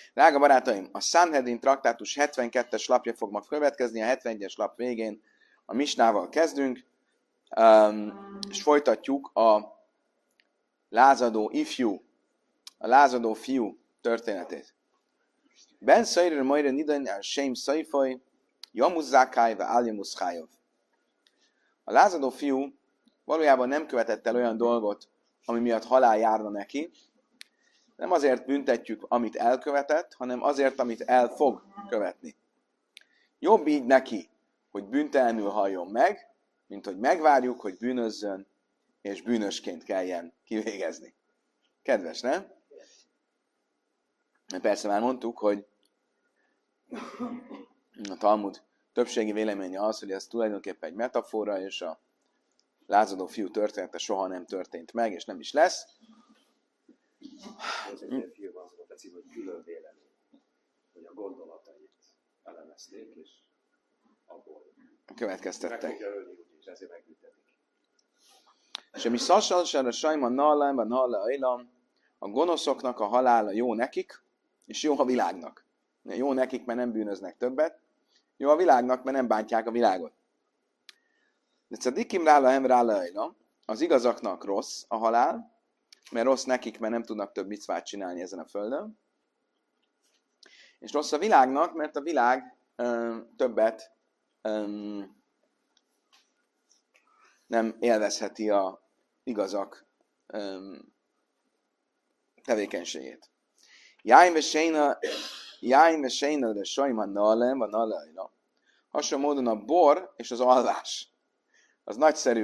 Drága barátaim, a Sanhedrin traktátus 72-es lapja fog ma következni, a 71-es lap végén a Misnával kezdünk, és folytatjuk a lázadó fiú történetét. Ben Szairer Majra Nidan el Sém Szaifoly, Jamuzzákáj ve Áljamuszkájov. A lázadó fiú valójában nem követett el olyan dolgot, ami miatt halál járna neki. Nem azért büntetjük, amit elkövetett, hanem azért, amit el fog követni. Jobb így neki, hogy bűntelenül halljon meg, mint hogy megvárjuk, hogy bűnözzön, és bűnösként kelljen kivégezni. Kedves, nem? Persze már mondtuk, hogy a Talmud többségi véleménye az, hogy ez tulajdonképpen egy metafora, és a lázadó fiú története soha nem történt meg, és nem is lesz. Az egy fiú az volt a cím, hogy külön vélemény, hogy a gondolatait elemezték, és abból Következtettek. meg tudja ölni, úgyis ezért megbüntetik. És ami szassalsan a sajma nallában, nalla ajlam, a gonoszoknak a halála jó nekik, és jó a világnak. Jó nekik, mert nem bűnöznek többet, jó a világnak, mert nem bántják a világot. De cadikim rála hem rála ajlam, az igazaknak rossz a halál, mert rossz nekik, mert nem tudnak több micvát csinálni ezen a földön. És rossz a világnak, mert a világ többet nem élvezheti a igazak tevékenységét. Jáim ve séna de sajma nalem, van nalajra. Hasonló módon a bor és az alvás. Az nagyszerű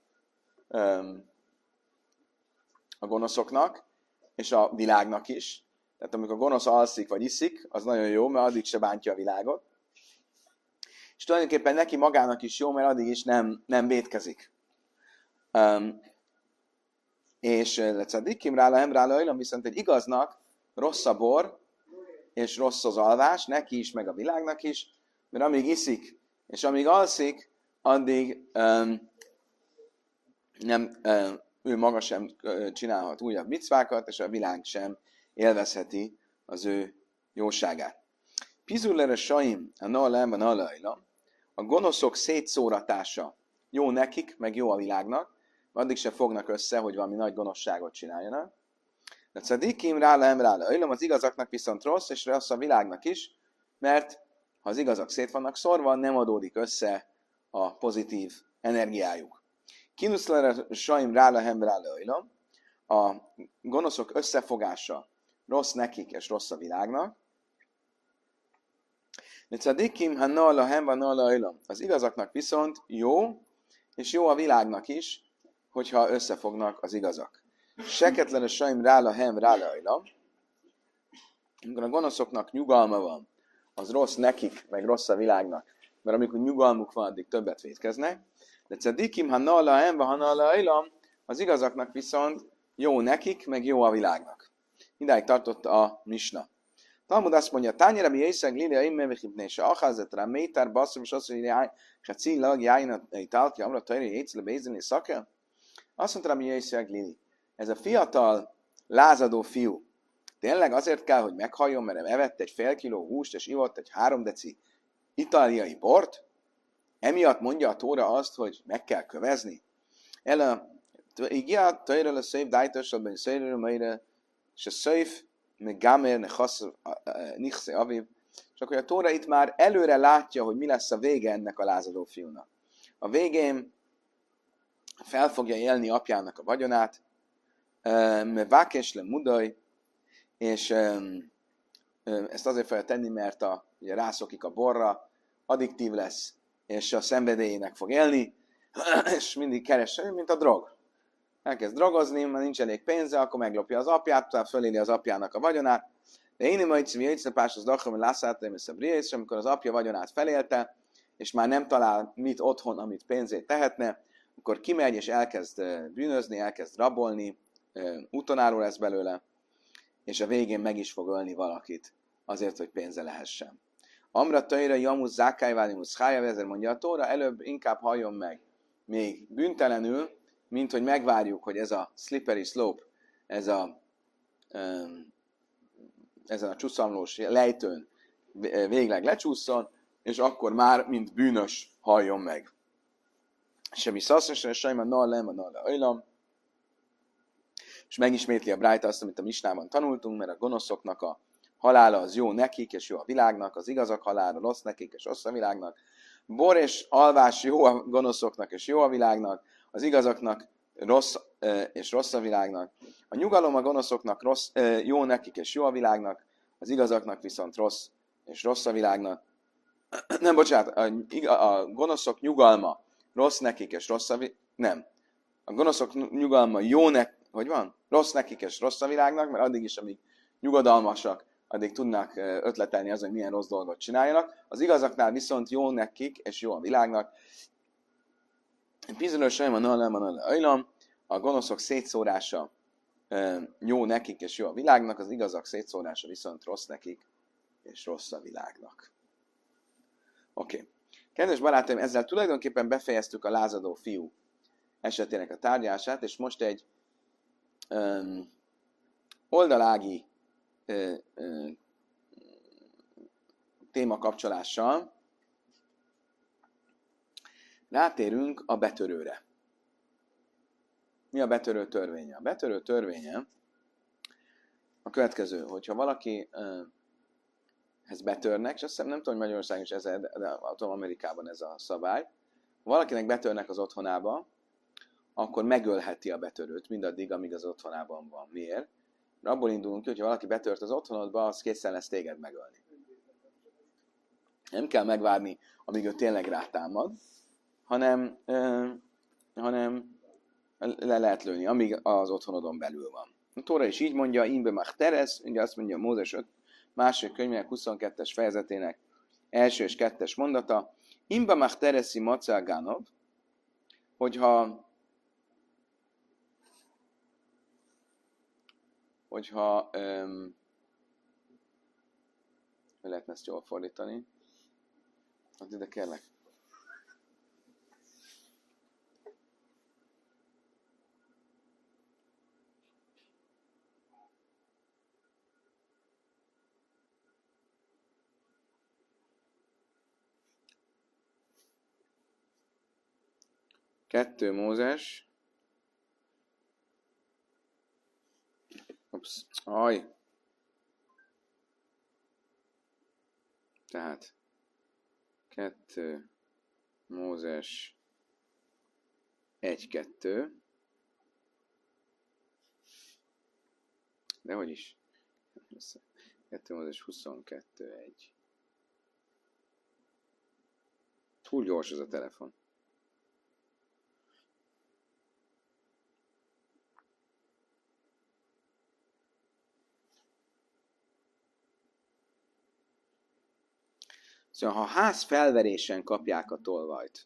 a gonoszoknak, és a világnak is. Tehát amikor a gonosz alszik vagy iszik, az nagyon jó, mert addig se bántja a világot. És tulajdonképpen neki magának is jó, mert addig is nem vétkezik. És lecadikim rála emrála ajlam, viszont egy igaznak rossz a bor, és rossz az alvás, neki is, meg a világnak is, mert amíg iszik, és amíg alszik, addig ő maga sem csinálhat újabb micvákat, és a világ sem élvezheti az ő jóságát. Pizullere saim a nalem a nalajla, a gonoszok szétszóratása jó nekik, meg jó a világnak, addig se fognak össze, hogy valami nagy gonoszságot csináljanak. De cadikim rála emrála ajlam, az igazaknak viszont rossz, és rossz a világnak is, mert ha az igazak szét vannak szorva, nem adódik össze a pozitív energiájuk. Kinuszlere saim rála hemrála ajlam, a gonoszok összefogása rossz nekik és rossz a világnak. De cadikim ha nala hemva nala ajlam, az igazaknak viszont jó, és jó a világnak is, hogyha összefognak az igazak. Seketlere saim rála hem rála ajlam, amikor a gonoszoknak nyugalma van, az rossz nekik, meg rossz a világnak, mert amikor nyugalmuk van, addig többet vétkeznek. De cadikim ha nala hemva ha nala ajlam, az igazaknak viszont jó nekik, meg jó a világnak. Idáig tartott a misna. Talmud azt mondja, tányere mi észeg lili a immevechibné se achazetra métár basszum, és azt mondja, hogy cílag jájna itált, amra tajra jétsz lebézni szakja. Azt mondta, mi észeg lili. Ez a fiatal, lázadó fiú tényleg azért kell, hogy meghalljon, mert evett egy fél kiló húst, és ivott egy 3 deci itáliai bort? Emiatt mondja a Tóra azt, hogy meg kell kövezni? Igen, tajra le szép dájtosabban, széjről majd, és a széf Gamer nichse aviv. Csak hogy a Tóra itt már előre látja, hogy mi lesz a vége ennek a lázadó fiúnak. A végén fel fogja élni apjának a vagyonát, vákés le mudaj, és ezt azért fogja tenni, mert ugye rászokik a borra, addiktív lesz, és a szenvedélyének fog élni, és mindig keres, mint a drog. Elkezd drogozni, mert nincs elég pénze, akkor meglopja az apját, utána föléli az apjának a vagyonát. De én majd szívjegyszepás az dachom, lászátom, és amikor az apja vagyonát felélte, és már nem talál mit otthon, amit pénzét tehetne, akkor kimegy és elkezd bűnözni, elkezd rabolni, útonáról lesz belőle, és a végén meg is fog ölni valakit, azért, hogy pénze lehessen. Amra tajra jamuz zákájválimus hájav, ezért mondja a Tóra, előbb inkább halljon meg még bűntelenül, mint hogy megvárjuk, hogy ez a slippery slope, ez a ezen a csuszamlós lejtőn végleg lecsúszson, és akkor már, mint bűnös, halljon meg. Semmi szaszra, sajma nallem, a nalle ajlam. És megismétli a Brájta azt, amit a Misnában tanultunk, mert a gonoszoknak a halála az jó nekik, és jó a világnak, az igazak halála rossz nekik, és rossz a világnak. Bor és alvás jó a gonoszoknak, és jó a világnak, az igazaknak rossz, és rossz a világnak. A nyugalom a gonoszoknak rossz, jó nekik, és jó a világnak, az igazaknak viszont rossz, és rossz a világnak. Nem, bocsánat, a gonoszok nyugalma rossz nekik, és rossz a világnak. Nem. A gonoszok nyugalma jó nekik, hogy van? Rossz nekik, és rossz a világnak, mert addig is, amíg nyugodalmasak, addig tudnak ötletelni azon, hogy milyen rossz dolgot csináljanak. Az igazaknál viszont jó nekik, és jó a világnak. Bizonyos a gonoszok szétszórása jó nekik, és jó a világnak, az igazak szétszórása viszont rossz nekik, és rossz a világnak. Oké. Kedves barátaim, ezzel tulajdonképpen befejeztük a lázadó fiú esetének a tárgyását, és most egy oldalági témakapcsolással rátérünk a betörőre. Mi a betörő törvénye? A betörő törvénye a következő, hogyha valakihez betörnek, és azt hiszem nem tudom, hogy Magyarországon is ez, de tudom, Amerikában ez a szabály, ha valakinek betörnek az otthonába, akkor megölheti a betörőt mindaddig, amíg az otthonában van. Miért? Mert abból indulunk ki, hogyha valaki betört az otthonodba, az készen lesz téged megölni. Nem kell megvárni, amíg ő tényleg rátámad, hanem le lehet lőni, amíg az otthonodon belül van. A Tóra is így mondja, Imbe Mach Teres, ugye azt mondja Mózes 5. második könyvének 22-es fejezetének első és kettes mondata, Imbe Mach Teresi Macel Gánov, hogyha lehetne ezt jól fordítani, hát ide kérlek. Kettő Mózes. Ups, aj. Tehát 2 Mózes 1-2. De hogy is? 2 Mózes 22-1. Túl gyors ez a telefon. Szóval, ha ház felverésen kapják a tolvajt,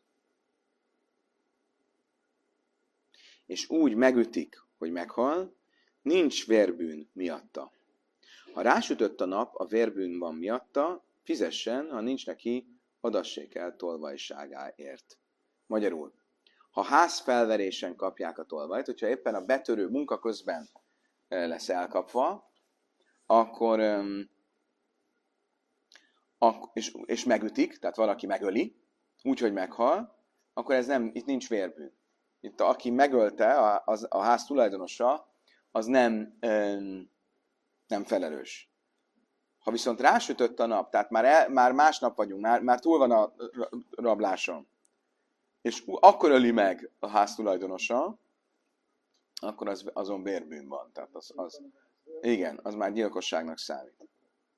és úgy megütik, hogy meghal, nincs vérbűn miatta. Ha rásütött a nap, a vérbűn van miatta, fizessen, ha nincs neki, adassék el tolvajságáért. Magyarul, ha ház felverésen kapják a tolvajt, hogyha éppen a betörő munka közben lesz elkapva, akkor és megütik, tehát valaki megöli, úgyhogy meghal, akkor ez nem, itt nincs vérbűn. Itt aki megölte, a ház tulajdonosa, az nem felelős. Ha viszont rásütött a nap, tehát már másnap vagyunk, már túl van a rabláson, és akkor öli meg a ház tulajdonosa, akkor azon vérbűn van. Tehát igen, az már gyilkosságnak számít.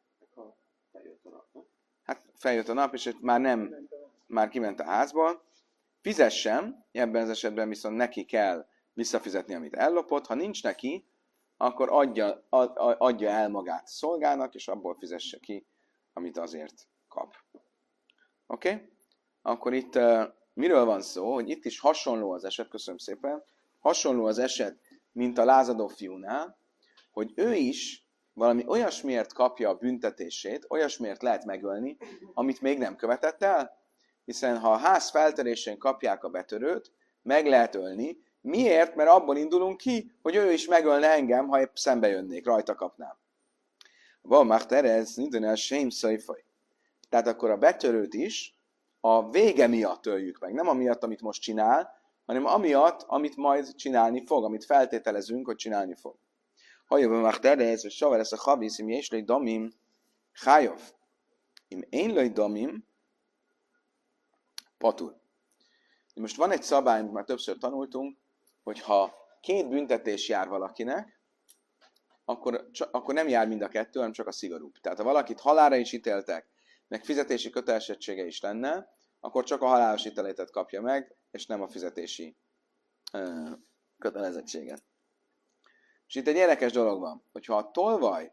Hát feljött a nap, és már kiment a házból. Fizessen, ebben az esetben viszont neki kell visszafizetni, amit ellopott. Ha nincs neki, akkor adja el magát a szolgának, és abból fizesse ki, amit azért kap. Oké? Akkor itt miről van szó? Hogy itt is hasonló az eset, köszönöm szépen, hasonló az eset, mint a lázadó fiúnál, hogy ő is valami olyasmiért kapja a büntetését, olyasmiért lehet megölni, amit még nem követett el, hiszen ha a ház feltörésén kapják a betörőt, meg lehet ölni. Miért? Mert abból indulunk ki, hogy ő is megölne engem, ha épp szembe jönnék, rajta kapnám. A Van már terez, minden a sém szajfaj. Tehát akkor a betörőt is a vége miatt öljük meg. Nem amiatt, amit most csinál, hanem amiatt, amit majd csinálni fog, amit feltételezünk, hogy csinálni fog. Hajjában már terez, vagy savar ez a havisz, im és lej damim, hájov. Im én lej damim, patur. Most van egy szabály, amit már többször tanultunk, hogy ha 2 büntetés jár valakinek, akkor nem jár mind a 2, hanem csak a szigorúbb. Tehát ha valakit halálra is ítéltek, meg fizetési kötelezettsége is lenne, akkor csak a halálos ítéletet kapja meg, és nem a fizetési kötelezettséget. És itt egy érdekes dolog van, hogyha a tolvaj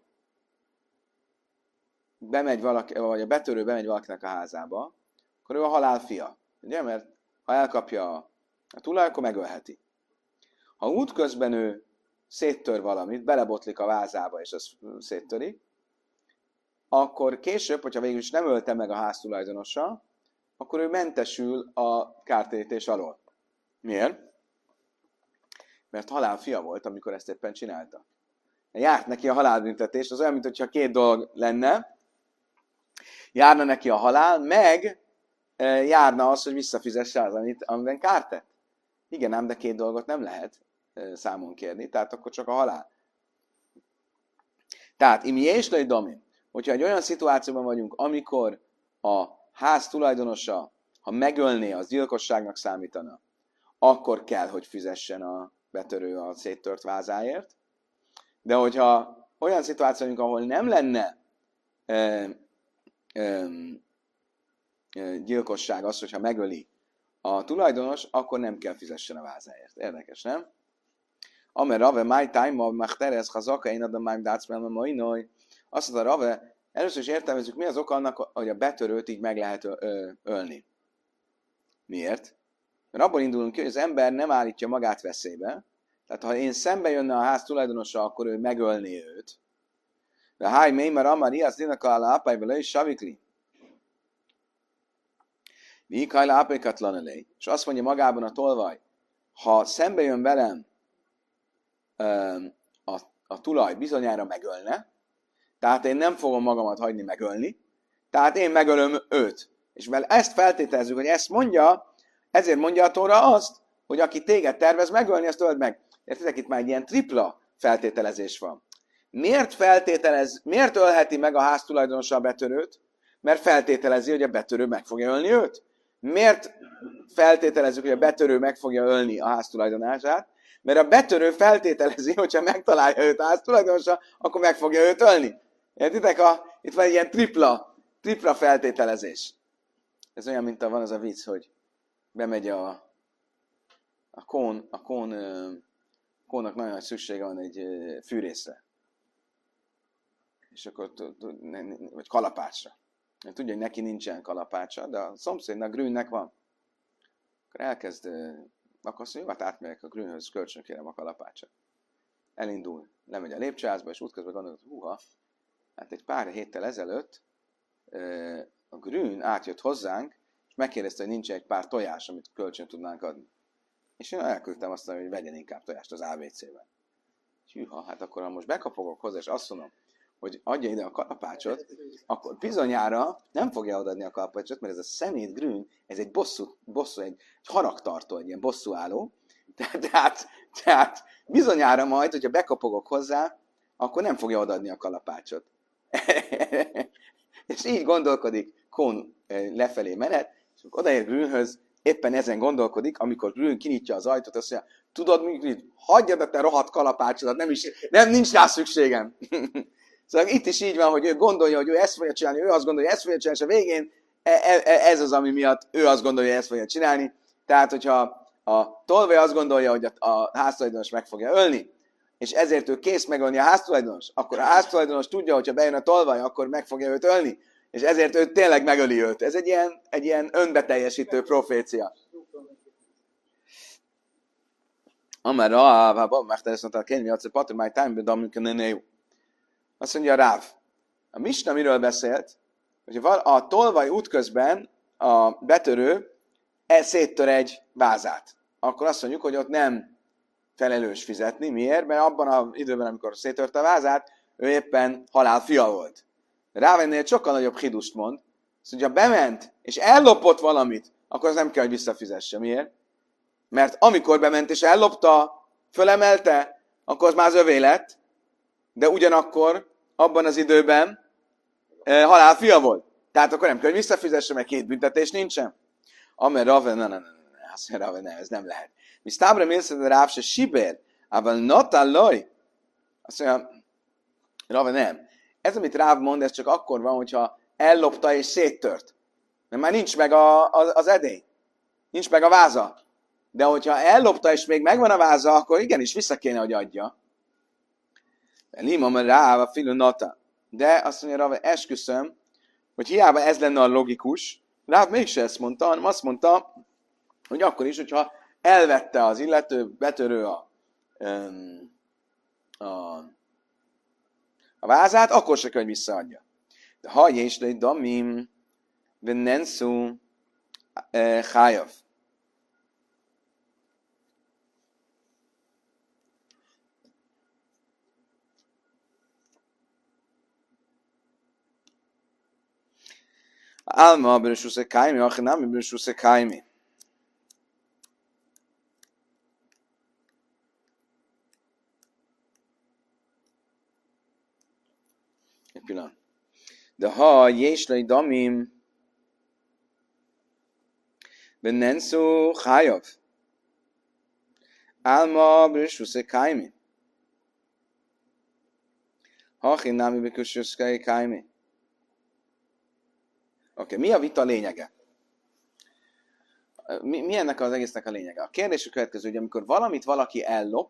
bemegy valaki, vagy a betörő bemegy valakinek a házába, akkor ő a halál fia. Ugye? Mert ha elkapja a tulaj, akkor megölheti. Ha útközben ő széttör valamit, belebotlik a vázába, és az széttörik, akkor később, hogyha végül is nem ölte meg a ház tulajdonosa, akkor ő mentesül a kártérítés alól. Miért? Mert halálfia volt, amikor ezt éppen csinálta. Járt neki a halálbüntetés, az olyan, mintha 2 dolog lenne, járna neki a halál, meg járna az, hogy visszafizesse az, amiben kárt tett. Igen, ám, de 2 dolgot nem lehet számon kérni, tehát akkor csak a halál. Tehát, imi és lej domin, hogyha egy olyan szituációban vagyunk, amikor a ház tulajdonosa, ha megölné, az gyilkosságnak számítana, akkor kell, hogy fizessen a betörő a széttört vázáért. De hogyha olyan szituáció vagyunk, ahol nem lenne gyilkosság az, hogyha megöli a tulajdonos, akkor nem kell fizessen a vázáért. Érdekes, nem? Amer Rave, my time, Machteres, Hazaka, én adom my dácmelme, mai azt mondta Rave, először is értelmezzük, mi az oka annak, hogy a betörőt így meg lehet ölni. Miért? Mert abból indulunk ki, hogy az ember nem állítja magát veszélybe. Tehát ha én szembe jönne a ház tulajdonosa, akkor ő megölné őt. De háj mély, mert amari, az dinaka alá ápájba le is savikli. Mi kajla ápékatlan elej. És azt mondja magában a tolvaj, ha szembe jön velem a tulaj, bizonyára megölne, tehát én nem fogom magamat hagyni megölni, tehát én megölöm őt. És mivel ezt feltételezzük, hogy ezt mondja, ezért mondja a Tóra azt, hogy aki téged tervez megölni, azt öld meg. Értitek, itt már egy ilyen tripla feltételezés van. Miért ölheti meg a háztulajdonosa a betörőt? Mert feltételezi, hogy a betörő meg fogja ölni őt. Miért feltételezzük, hogy a betörő meg fogja ölni a háztulajdonosát? Mert a betörő feltételezi, hogyha megtalálja őt a háztulajdonosa, akkor meg fogja őt ölni. Értitek? Itt van egy ilyen tripla feltételezés. Ez olyan, mint van az a vicc, hogy bemegy a kónak nagyon nagy szüksége van egy fűrészre. És akkor, vagy kalapácsra. Tudja, hogy neki nincsen kalapácsa, de a szomszédnak, Grünnek van. Akkor elkezd, akkor azt mondja, hát átmegyek a Grünhöz, kölcsön kérem a kalapácsot. Elindul, lemegy a lépcsőházba, és útközben gondolod, hát egy pár héttel ezelőtt a Grün átjött hozzánk, és megkérdezte, hogy nincs egy pár tojás, amit kölcsön tudnánk adni. És én elküldtem azt, hogy vegyen inkább tojást az ABC-ben. És hát akkor ha most bekapogok hozzá, és azt mondom, hogy adja ide a kalapácsot, akkor bizonyára nem fogja odaadni a kalapácsot, mert ez a szemét Grün, ez egy bosszú, egy haragtartó, egy ilyen bosszúálló. Tehát bizonyára majd, hogyha bekapogok hozzá, akkor nem fogja odaadni a kalapácsot. És így gondolkodik Kón lefelé menet, és odaér Grünhöz, éppen ezen gondolkodik, amikor Grün kinyitja az ajtót, azt mondja, tudod, hagyjad a te rohadt kalapácsodat, nincs rá szükségem. Szóval itt is így van, hogy ő gondolja, hogy ő ezt fogja csinálni, ő azt gondolja, hogy ezt fogja csinálni, és a végén ez az, ami miatt ő azt gondolja, hogy ezt fogja csinálni. Tehát, hogyha a tolvaj azt gondolja, hogy a háztulajdonos meg fogja ölni, és ezért ő kész megölni a háztulajdonos, akkor a háztulajdonos tudja, hogyha bejön a tolvaj, akkor meg fogja őt ölni, és ezért ő tényleg megöli őt. Ez egy ilyen önbeteljesítő profécia. Amara, megteresztett a kényvi, hogy Patr, my time, de amikor nem. Azt mondja Ráv, a Misna miről beszélt, hogy a tolvaj útközben a betörő széttör egy vázát. Akkor azt mondjuk, hogy ott nem felelős fizetni. Miért? Mert abban az időben, amikor széttörte a vázát, ő éppen halál fia volt. Rávennél sokkal nagyobb hidust mond, szóval, ha bement és ellopott valamit, akkor az nem kell, hogy visszafizesse. Miért? Mert amikor bement és ellopta, fölemelte, akkor az már az övé lett, de ugyanakkor abban az időben halál fia volt. Tehát akkor nem kell, hogy visszafizesse, mert két büntetés nincsen. Amer Rave, azt mondja Rave, ez nem lehet. Mi sztábra mészed Ráv se sibér, ával natallaj. Azt mondja, Rave, nem. Ez, amit Ráv mond, ez csak akkor van, hogyha ellopta és széttört. Mert már nincs meg az edély. Nincs meg a váza. De hogyha ellopta és még megvan a váza, akkor igenis vissza kéne, hogy adja. Limam Ráv a filu nata. De azt mondja Rave, esküszöm, hogy hiába ez lenne a logikus, Ráv mégse ezt mondta, hanem azt mondta, hogy akkor is, hogyha elvette az illető, betörő a vázát, akkor se kell, hogy visszaadja. De ha jéslej damim, vennenszú chájav. Alma b'reshuse kaimi, achinami b'reshuse kaimi. Egy pillanat. De ha jéslej damim, vennenszú chájav. Alma b'reshuse kaimi. Achinami b'reshuse kaimi. Oké, mi a vita lényege? Mi ennek az egésznek a lényege? A kérdés a következő, hogy amikor valamit valaki ellop,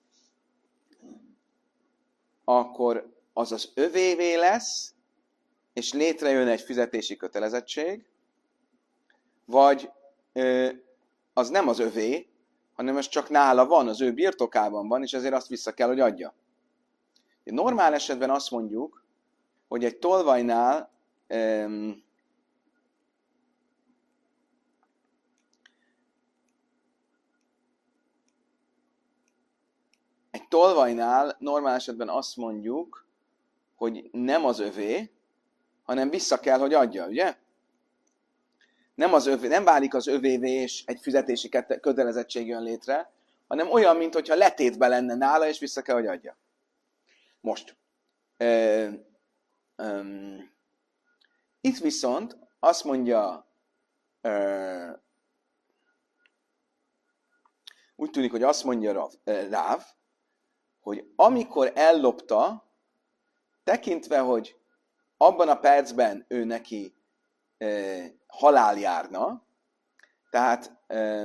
akkor az az övévé lesz, és létrejön egy fizetési kötelezettség, vagy az nem az övé, hanem az csak nála van, az ő birtokában van, és ezért azt vissza kell, hogy adja. Normál esetben azt mondjuk, hogy egy tolvajnál normál esetben azt mondjuk, hogy nem az övé, hanem vissza kell, hogy adja, ugye? Nem az övé, nem válik az övévé, és egy fizetési kötelezettség jön létre, hanem olyan, mintha letétbe lenne nála, és vissza kell, hogy adja. Most. Itt viszont azt mondja, úgy tűnik, hogy azt mondja Ráv, hogy amikor ellopta, tekintve, hogy abban a percben ő neki halál járna, tehát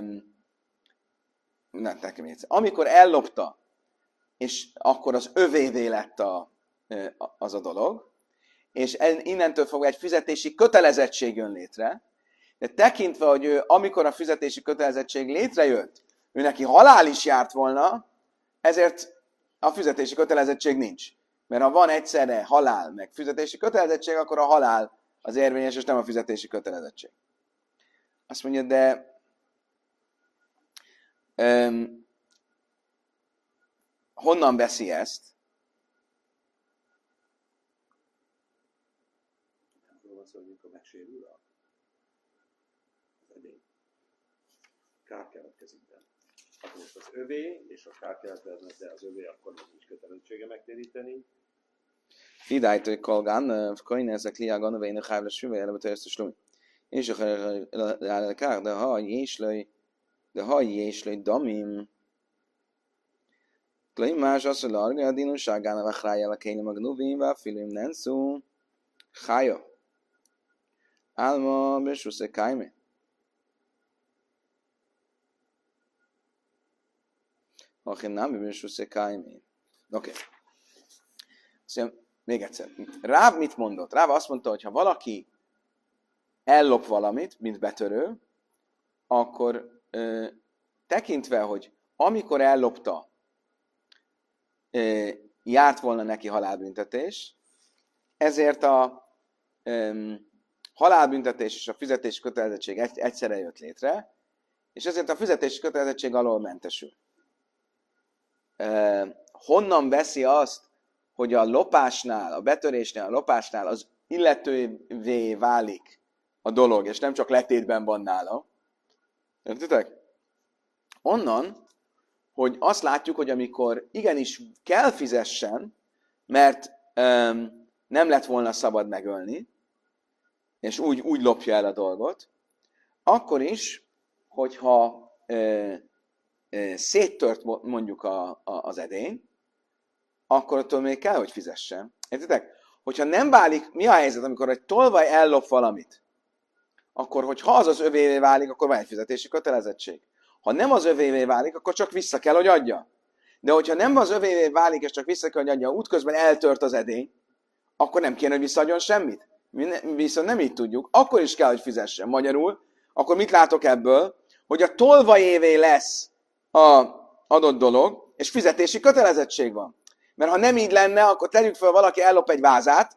amikor ellopta, és akkor az övévé lett az a dolog, és innentől fogva egy fizetési kötelezettség jön létre, de tekintve, hogy ő, amikor a fizetési kötelezettség létrejött, ő neki halál is járt volna, ezért a fizetési kötelezettség nincs. Mert ha van egyszerre halál, meg fizetési kötelezettség, akkor a halál az érvényes, és nem a fizetési kötelezettség. Azt mondja, de honnan veszi ezt? Amikor megsérül az edény. Kár keletkezik benne. Akkor most az övé, és a kár keletkeznek, de az övé, akkor nincs kötelezettsége megtéríteni. Fidájtő kolgán, koin ezek liágan, növénynek hávles süvely, elebe terjesztő slúj. És a kár, de ha jéslőj damim, Klai más az, hogy larga a dinusságának a hrájjel a kényem a gnuvim, a filim nenszú, hája. Álma, besúsze kájmi. Achim nem, besúsze kájmi. Oké. Szóval még egyszer. Ráv mit mondott? Ráv azt mondta, hogy ha valaki ellop valamit, mint betörő, akkor tekintve, hogy amikor ellopta, járt volna neki halálbüntetés, ezért a halálbüntetés és a fizetési kötelezettség egyszerre jött létre, és ezért a fizetési kötelezettség alól mentesül. Honnan veszi azt, hogy a lopásnál, a betörésnél, a lopásnál az illetővé válik a dolog, és nem csak letétben van nála. Értitek? Onnan, hogy azt látjuk, hogy amikor igenis kell fizessen, mert nem lett volna szabad megölni, és úgy lopja el a dolgot, akkor is, hogyha széttört mondjuk az edény, akkor attól még kell, hogy fizessen. Értitek? Hogyha nem válik, mi a helyzet, amikor egy tolvaj ellop valamit, akkor, hogyha az az övévé válik, akkor van egy fizetési kötelezettség. Ha nem az övévé válik, akkor csak vissza kell, hogy adja. De hogyha nem az övévé válik, és csak vissza kell, hogy adja, útközben eltört az edény, akkor nem kéne, hogy visszaadjon semmit. Viszont nem így tudjuk. Akkor is kell, hogy fizessen. Magyarul, akkor mit látok ebből? Hogy a tolvajévé lesz az adott dolog, és fizetési kötelezettség van. Mert ha nem így lenne, akkor tegyük fel, valaki ellop egy vázát,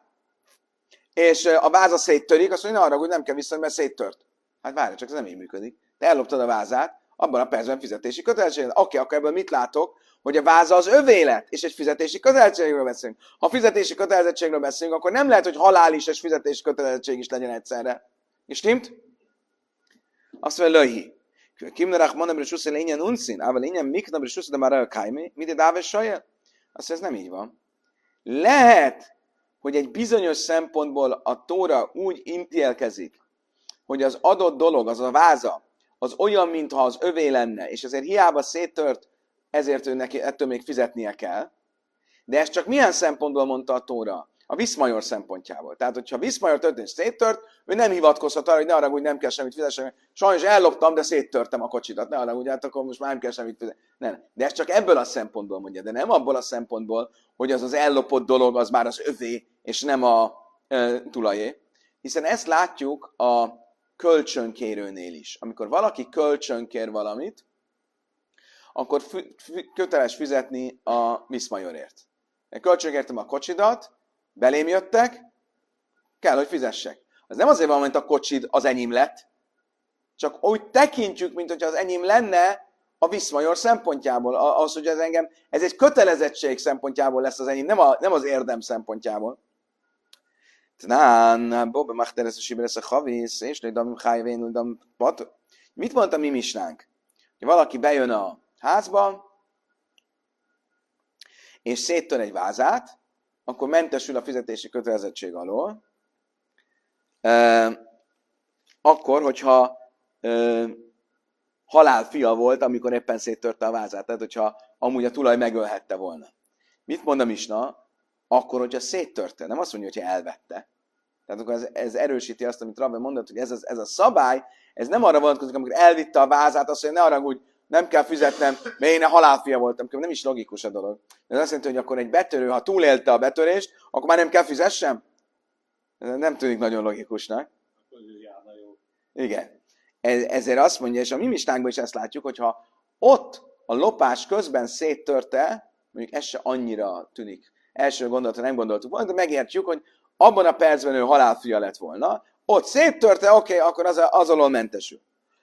és a váza széttörik, azt mondja, arra, hogy nem kell visszaadni, mert széttört. Hát várj, csak ez nem így működik. Te elloptad a vázát, abban a percben fizetési kötelezettség. Oké, akkor ebből mit látok? Hogy a váza az övé lett, és egy fizetési kötelezettségről beszélünk. Ha fizetési kötelezettségről beszélünk, akkor nem lehet, hogy halál is és fizetési kötelezettség is legyen egyszerre. És stimmt? Azt mondja, löjhi. Kimnerach monabri susze lényen unszin, ával lényen miknabri susze de már a kájmi, mit dáves sajjel? Azt mondja, ez nem így van. Lehet, hogy egy bizonyos szempontból a Tóra úgy ítélkezik, hogy az adott dolog, az a váza, az olyan, mintha az övé lenne, és ezért hiába széttört, ezért ő neki ettől még fizetnie kell. De ezt csak milyen szempontból mondta a Tóra? A viszmajor szempontjából. Tehát, hogyha viszmajor történt és széttört, ő nem hivatkozhat arra, hogy ne arra, hogy nem kell semmit fizetni. Sajnos elloptam, de széttörtem a kocsidat. Ne arra, hogy hát akkor most már nem kell semmit fizetni. Nem. De ez csak ebből a szempontból mondja, de nem abból a szempontból, hogy az ellopott dolog az már az övé, és nem a tulajé. Hiszen ezt látjuk a kölcsönkérőnél is. Amikor valaki kölcsönkér valamit, akkor köteles fizetni a viszmajorért. Én kölcsönkértem a kocsidat, belém jöttek, kell, hogy fizessek. Az nem azért van, mint a kocsid az enyém lett, csak úgy tekintjük, mint hogyha az enyém lenne a viszmajor szempontjából. Az, hogy ez egy kötelezettség szempontjából lesz az enyém, nem az érdem szempontjából. Mit mondta mi misnánk? Hogy valaki bejön a házba, és széttör egy vázát, akkor mentesül a fizetési kötelezettség alól. Akkor, hogyha halálfia volt, amikor éppen széttörte a vázát, tehát hogyha amúgy a tulaj megölhette volna. Mit mond a misna? Akkor, hogyha széttörte, nem azt mondja, hogyha elvette. Tehát akkor ez erősíti azt, amit Rabbi mondott, hogy ez a szabály, ez nem arra vonatkozik, amikor elvitte a vázát, azt mondja, ne arra, hogy nem kell fizetnem, mert én a halálfia voltam. Nem is logikus a dolog. Ez azt jelenti, hogy akkor egy betörő, ha túlélte a betörést, akkor már nem kell fizessem? Ez nem tűnik nagyon logikusnak. Igen. Ezért azt mondja, és a mi mistánkban is ezt látjuk, hogyha ott a lopás közben széttörte, mondjuk ez se annyira tűnik. Első gondolatra nem gondoltuk volna, de megértjük, hogy abban a percben ő halálfia lett volna, ott széttörte, oké, akkor az alól mentesül.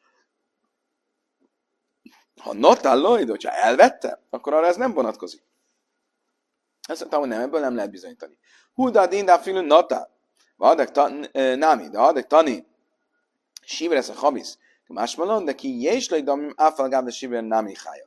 Ha notalloid, hogyha elvette, akkor arra ez nem vonatkozik. Azt mondtam, hogy nem, ebből nem lehet bizonyítani. Huda dinda filun notal. Nami, de adek tani. Sivre ez a habisz. Más mondom, de ki jéslai damim áfalgáv de sivre nami hája.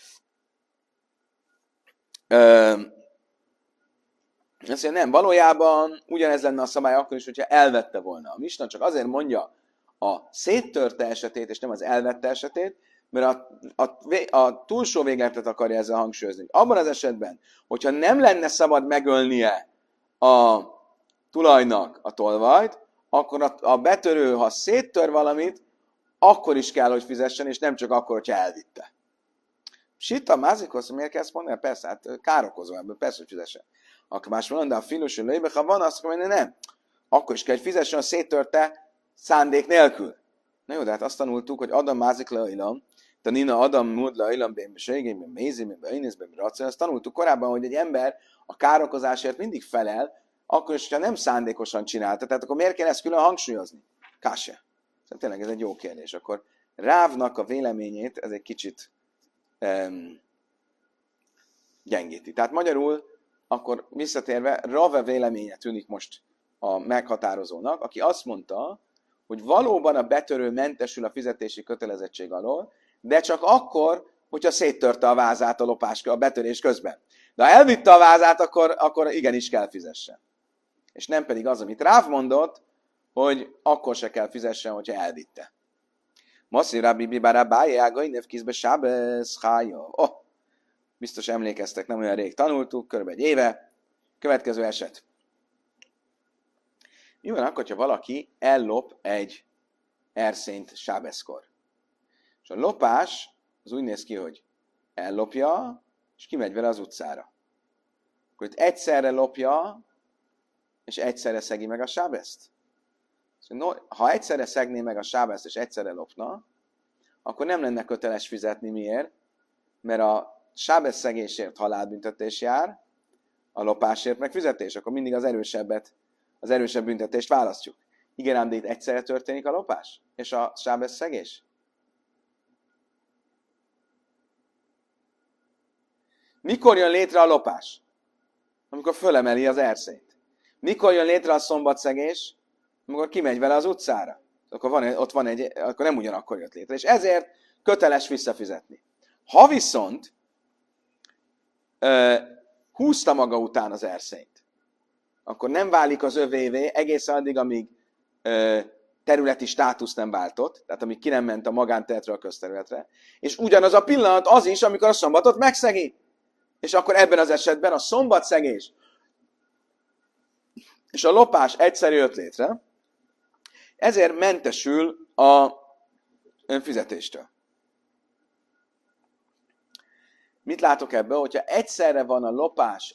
Azt mondja, nem, valójában ugyanez lenne a szabály akkor is, hogyha elvette volna. A misna csak azért mondja a széttörte esetét, és nem az elvette esetét, mert a túlsó végletet akarja ezzel hangsúlyozni. Abban az esetben, hogyha nem lenne szabad megölnie a tulajnak a tolvajt, akkor a betörő, ha széttör valamit, akkor is kell, hogy fizessen, és nem csak akkor, hogyha elvitte. Sitta, mázikhoz, miért kell ezt mondani? Persze, hát károkozó ebből, persze, hogy fizessen. Akkor más mondom, de a filusú lőjbe, ha van, azt mondja, nem. Akkor is kell, hogy fizessen, a széttörte szándék nélkül. Na jó, de hát azt tanultuk, hogy Adam mázik le ajlam, de Nina Adam múd le ajlam, bén segélyben, mézében, önészben, racionál. Azt tanultuk korábban, hogy egy ember a károkozásért mindig felel, akkor is, ha nem szándékosan csinálta. Tehát akkor miért kell ezt külön hangsúlyozni? Káse. Szóval tényleg ez egy jó kérdés. Akkor Rávnak a véleményét ez egy kicsit gyengíti. Tehát magyarul akkor visszatérve, Rave véleménye tűnik most a meghatározónak, aki azt mondta, hogy valóban a betörő mentesül a fizetési kötelezettség alól, de csak akkor, hogyha széttörte a vázát a lopás, a betörés közben. De ha elvitte a vázát, akkor igenis kell fizessen. És nem pedig az, amit Ráv mondott, hogy akkor se kell fizessen, hogyha elvitte. Maszi Rabbi Bibara Bájágai nevkizbe Sábesz Hája. Biztos emlékeztek, nem olyan rég tanultuk, körülbelül egy éve. Következő eset. Mi van akkor, ha valaki ellop egy erszényt sábeszkor? És a lopás az úgy néz ki, hogy ellopja, és kimegy vele az utcára. Akkor itt egyszerre lopja, és egyszerre szegi meg a sábeszt. Ha egyszerre szegné meg a sábeszt, és egyszerre lopna, akkor nem lenne köteles fizetni. Miért? Mert a sábesz szegésért halálbüntetés jár, a lopásért meg fizetés. Akkor mindig az erősebb büntetést választjuk. Igen, ám de itt egyszerre történik a lopás? És a sábesz szegés? Mikor jön létre a lopás? Amikor fölemeli az erszényt. Mikor jön létre a szombatszegés? Amikor kimegy vele az utcára. Akkor nem ugyanakkor jött létre. És ezért köteles visszafizetni. Ha viszont húzta maga után az erszényt, akkor nem válik az övévé egészen addig, amíg területi státuszt nem váltott, tehát amíg ki nem ment a magánterületről a közterületre, és ugyanaz a pillanat az is, amikor a szombatot megszegi. És akkor ebben az esetben a szombatszegés és a lopás egyszerű jött létre, ezért mentesül a fizetéstől. Mit látok ebből? Hogyha egyszerre van a lopás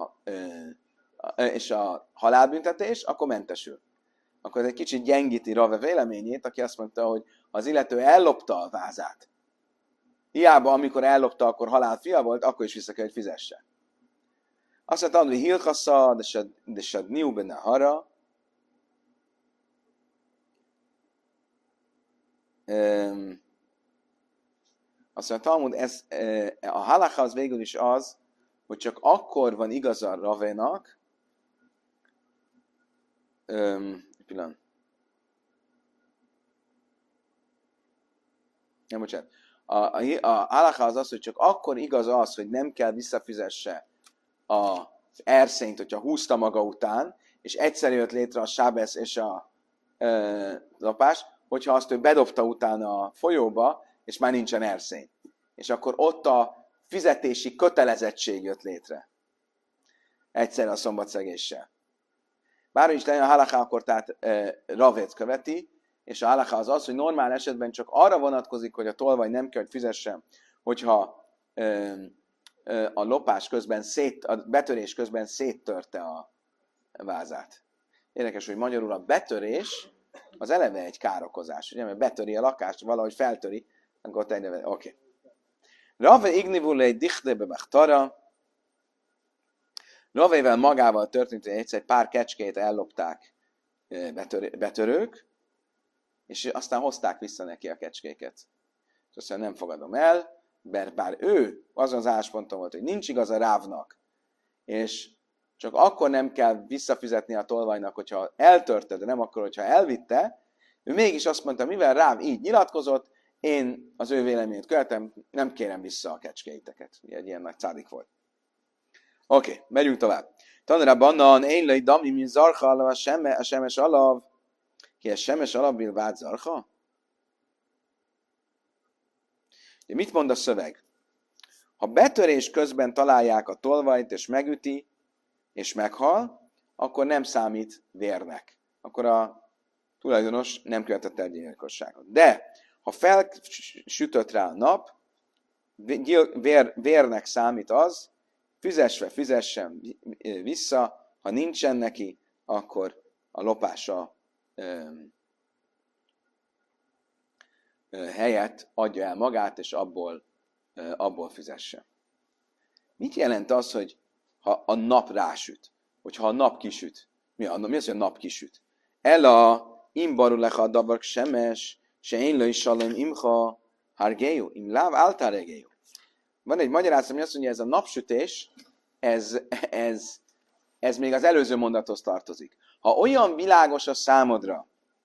és a halálbüntetés, akkor mentesül. Akkor ez egy kicsit gyengíti Rave véleményét, aki azt mondta, hogy az illető ellopta a vázát. Hiába, amikor ellopta, akkor halálfia volt, akkor is vissza kell, hogy fizesse. Azt mondta, hogy Hilchassa, de Sadniu benne hara. Azt mondja, Talmud, a halakha az végül is az, hogy csak akkor van igaza Ravénak, pillanat. Nem, bocsánat. A halakha az az, hogy csak akkor igaz az, hogy nem kell visszafizesse az erszényt, hogyha húzta maga után, és egyszer jött létre a sábesz és a lopás, hogyha azt ő bedobta utána a folyóba, és már nincsen erszény. És akkor ott a fizetési kötelezettség jött létre. Egyszer a szombatszegéssel. Bárhogy is legyen a halakha, akkor tehát Ravét követi, és a halakha az az, hogy normál esetben csak arra vonatkozik, hogy a tolvaj nem kell, hogy fizessen, hogyha a lopás közben, a betörés közben széttörte a vázát. Érdekes, hogy magyarul a betörés az eleve egy károkozás, ugye, mert betöri a lakást, valahogy feltöri, akkor ott egy oké. Rave ignivul egy dichtebe mechtara. Ravével magával történt, hogy egyszer egy pár kecskét ellopták betörők, és aztán hozták vissza neki a kecskéket. És azt mondja, nem fogadom el, mert bár ő azon az állásponton volt, hogy nincs igaza Rávnak, és csak akkor nem kell visszafizetni a tolvajnak, hogyha eltörte, de nem akkor, hogyha elvitte, ő mégis azt mondta, mivel Ráv így nyilatkozott, én az ő véleményét követem, nem kérem vissza a kecskéiteket. Ugye egy ilyen nagy cádik volt. Oké, megyünk tovább. Tanra bannan, én lej dami, mint zarcha, a semes alav. Ki a semes alav vált zarcha? Mit mond a szöveg? Ha betörés közben találják a tolvajt, és megüti, és meghal, akkor nem számít vérnek. Akkor a tulajdonos nem követett el gyilkosságot. De, ha felsütött rá a nap, vérnek számít az, fizessen vissza, ha nincsen neki, akkor a lopása helyett adja el magát, és abból fizesse. Mit jelent az, hogy ha a nap rásüt? Hogyha a nap kisüt? Mi az, hogy a nap kisüt? Ela imbarulecha davar semes, se én le is salom imcha hargéjú, im láv által regéjú. Van egy magyarázat, ami azt mondja, ez a napsütés, ez még az előző mondathoz tartozik. Ha olyan világos a számodra,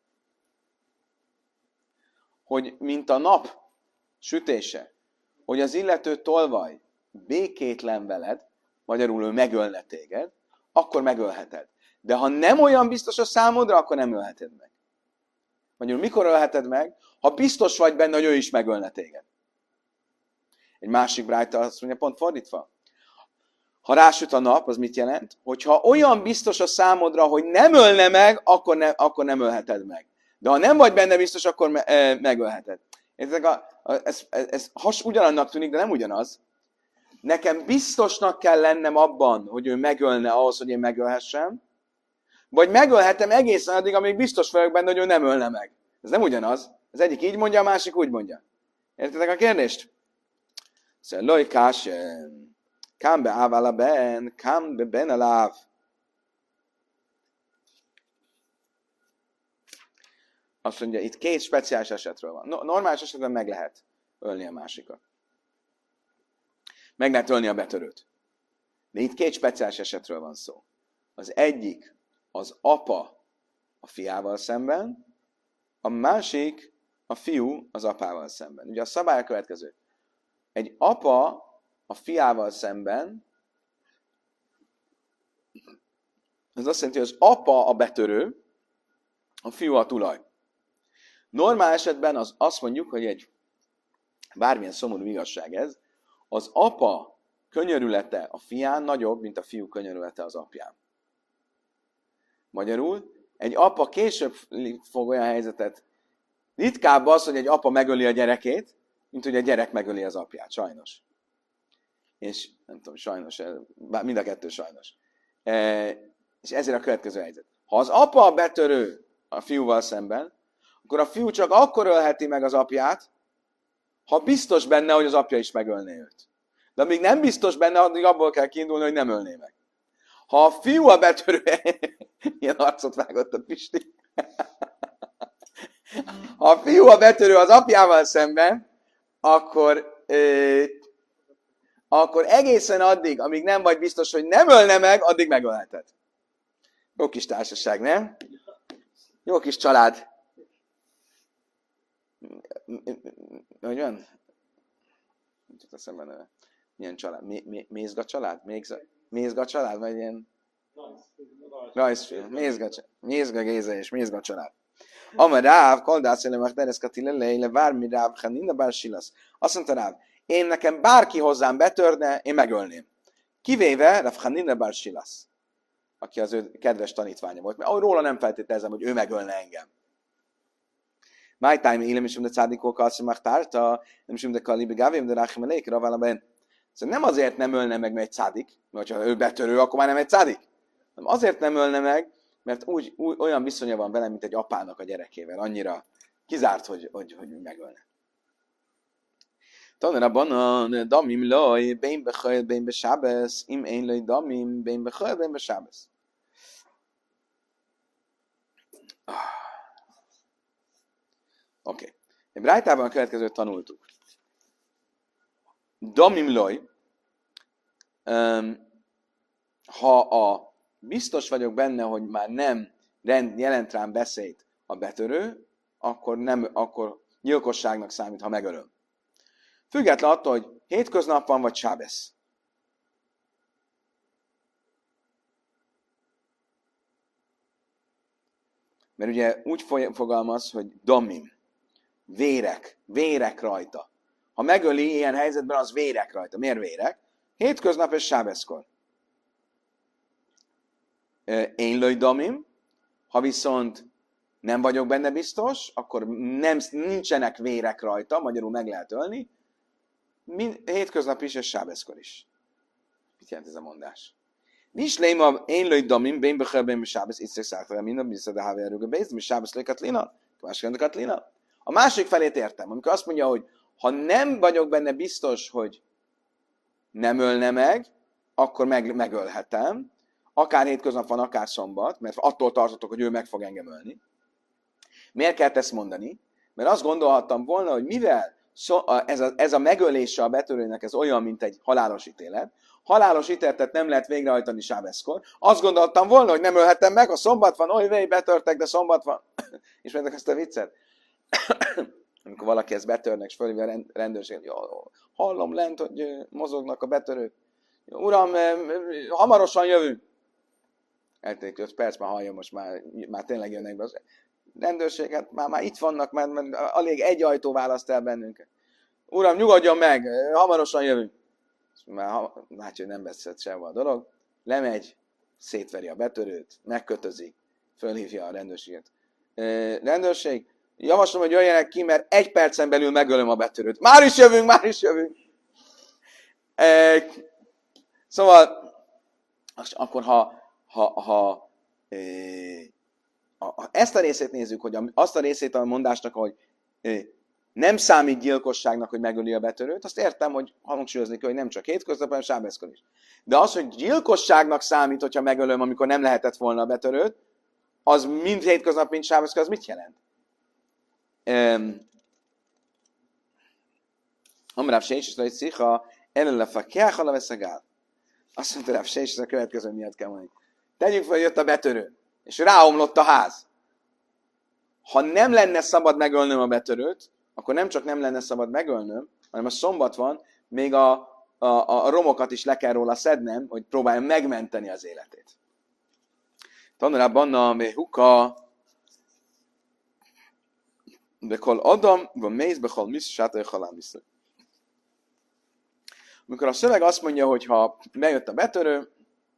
hogy mint a nap sütése, hogy az illető tolvaj békétlen veled, magyarul ő megölne téged, akkor megölheted. De ha nem olyan biztos a számodra, akkor nem ölheted meg. Magyarul mikor ölheted meg? Ha biztos vagy benne, hogy ő is megölne téged. Egy másik brájta azt mondja, pont fordítva. Ha rásüt a nap, az mit jelent? Hogyha olyan biztos a számodra, hogy nem ölne meg, akkor nem ölheted meg. De ha nem vagy benne biztos, akkor megölheted. Ez ugyanannak tűnik, de nem ugyanaz. Nekem biztosnak kell lennem abban, hogy ő megölne ahhoz, hogy én megölhessem, vagy megölhetem egészen addig, amíg biztos vagyok benne, hogy ő nem ölne meg. Ez nem ugyanaz. Az egyik így mondja, a másik úgy mondja. Értitek a kérdést? Szóval lojkás, kám be ávála ben, kám be ben a láv. Azt mondja, itt két speciális esetről van. Normális esetben meg lehet ölni a másikat. Meg lehet ölni a betörőt. De itt két speciális esetről van szó. Az egyik az apa a fiával szemben, a másik a fiú az apával szemben. Ugye a szabály a következő. Egy apa a fiával szemben, ez azt jelenti, hogy az apa a betörő, a fiú a tulaj. Normál esetben azt mondjuk, hogy egy bármilyen szomorú igazság ez, az apa könyörülete a fián nagyobb, mint a fiú könyörülete az apján. Magyarul, egy apa később fog olyan helyzetet, ritkább az, hogy egy apa megöli a gyerekét, mint hogy a gyerek megöli az apját, sajnos. És nem tudom, sajnos, mind a kettő sajnos. És ezért a következő helyzet. Ha az apa a betörő a fiúval szemben, akkor a fiú csak akkor ölheti meg az apját, ha biztos benne, hogy az apja is megölné őt. De amíg nem biztos benne, addig abból kell kiindulni, hogy nem ölné meg. Ha a fiú a betörő, ilyen arcot vágott a Pisti. Ha a fiú a betörő az apjával szemben, akkor egészen addig, amíg nem vagy biztos, hogy nem ölne meg, addig megölheted. Jó kis társaság, nem? Jó kis család. Hogy van? Nem jut eszembe neve. Milyen család? Mézga család? Mézga család? Vagy ilyen... Rajzfilm. Mézga Géza és Mézga család. Amar Ráv, koldász elemek dereszkati leleile, vármi Ráv, Hanina bár silasz. Azt mondta Ráv, én nekem bárki hozzám betörne, én megölném. Kivéve Ráv Hanina bár silasz, aki az ő kedves tanítványa volt. Mert róla nem feltételezem, hogy ő megölne engem. My time élem is de cádikók azt megtárta, nem is de kalibi gávém, de ráchim a lékre valaben. Szóval nem azért nem ölne meg, mert egy cádik, mert ha ő betörő, akkor már nem egy cádik. Nem azért nem ölne meg, mert olyan viszonya van vele, mint egy apának a gyerekével. Annyira kizárt, hogy megölne. Tanul abban a damim loj, bén bechajl, bén besábesz, im én loj damim, bén bechajl, bén besábesz. Oké. Egy brájtában a következőt tanultuk. Damim loj, ha biztos vagyok benne, hogy már nem jelent rám veszélyt a betörő, akkor gyilkosságnak számít, ha megölöm. Független attól, hogy hétköznap van, vagy sábesz. Mert ugye úgy fogalmaz, hogy damim, vérek rajta. Ha megöli ilyen helyzetben, az vérek rajta. Miért vérek? Hétköznap és sábeszkor. Én lőj damim, ha viszont nem vagyok benne biztos, akkor nincsenek vérek rajta, magyarul meg lehet ölni, hétköznap is és sábeszkor is. Mit jelent ez a mondás? Nincs léma, én lőj damim, bén bechel, bén sábesz, itt szexákra, minden biztos, de hávé erőgő béz, mi sábesz lőj katlina, katlina. A másik felét értem, amikor azt mondja, hogy ha nem vagyok benne biztos, hogy nem ölne meg, akkor megölhetem, akár hétköznap van, akár szombat, mert attól tartotok, hogy ő meg fog engem ölni. Miért kell ezt mondani? Mert azt gondolhattam volna, hogy mivel ez a megölése a betörőnek ez olyan, mint egy halálos ítélet, halálos ítéletet nem lehet végrehajtani sábeszkor. Azt gondoltam volna, hogy nem ölhetem meg, a szombat van, oly vej, betörtek, de szombat van. Ismertek ezt a viccet? Amikor valaki ezt betörnek, és fölhívja a rendőrség, jó, hallom lent, hogy mozognak a betörők. Jó, uram, hamarosan jövünk. Eltelik 5 perc, már hallja, most már tényleg jönnek be. Az rendőrség, hát már itt vannak, mert alig egy ajtó választ el bennünket. Uram, nyugodjon meg, hamarosan jövünk. Már látja, hogy nem veszett sehova a dolog. Lemegy, szétveri a betörőt, megkötözik, fölhívja a rendőrséget. Rendőrség, javaslom, hogy jöjjenek ki, mert 1 percen belül megölöm a betörőt. Már is jövünk! Szóval, akkor ha ezt a részét nézzük, hogy azt a részét a mondásnak, hogy nem számít gyilkosságnak, hogy megöli a betörőt, azt értem, hogy hangsúlyozni kell, hogy nem csak hétköznap, hanem sábeszkor is. De az, hogy gyilkosságnak számít, hogyha megölöm, amikor nem lehetett volna a betörőt, az mind hétköznap, mind sábeszkor, az mit jelent? Amráv Sés, és Szicha, előlefakják, ala veszegál. Azt mondta Ráv Sés, és a következő miatt kell mondani. Tegyük fel, hogy jött a betörő, és ráomlott a ház. Ha nem lenne szabad megölnöm a betörőt, akkor nem csak nem lenne szabad megölnöm, hanem a szombat van, még a romokat is le kell róla szednem, hogy próbáljam megmenteni az életét. Tanulában a mehuka bekol adam, van mész, bekol misz, sátaj halál vissza. Amikor a szöveg azt mondja, hogy ha bejött a betörő,